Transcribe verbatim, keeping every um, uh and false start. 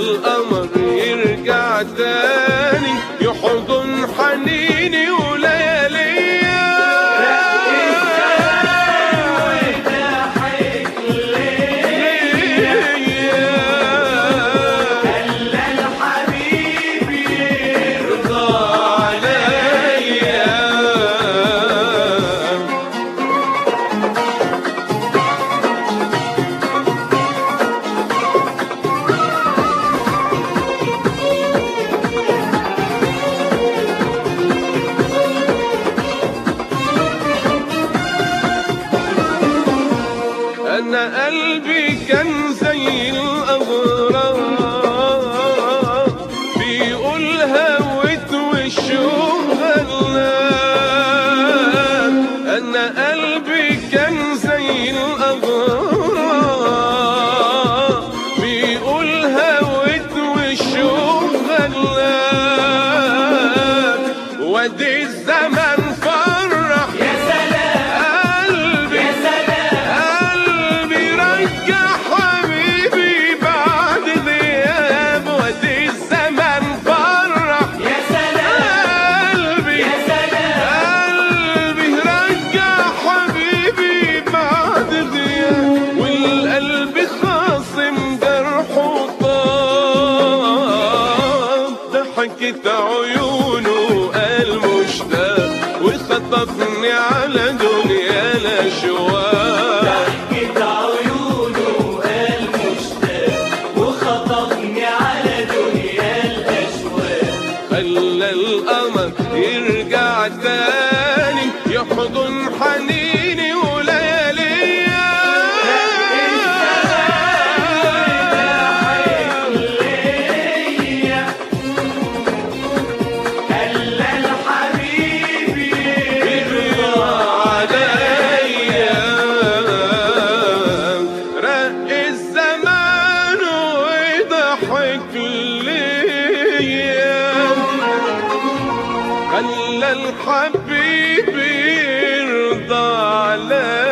القمر يرجع تاني يحضن حنيني ولياليا. أنا قلبي كان زي الأغراب بيقول هوت والشوق غلاب. أنا قلبي كان زي الأغراب بيقول هوت والشوق غلاب. وادي الزمن فرح يا سلام قلبي يا سلام رجع حبيبي بعد غياب. ودي الزمن فرح يا سلام قلبي يا سلام قلبي رجع حبيبي بعد غياب. والقلب خاصم جرحه طاب ضحكت عيونه قال مشتاق وخطفني على دنيا الاشواق. خلى القمر يرجع تاني يحضن حنيني ولياليا. خلى الحبيب يرضى عليا. رق الزمان وضحك ليا. خلى الحبيب يرضى عليا.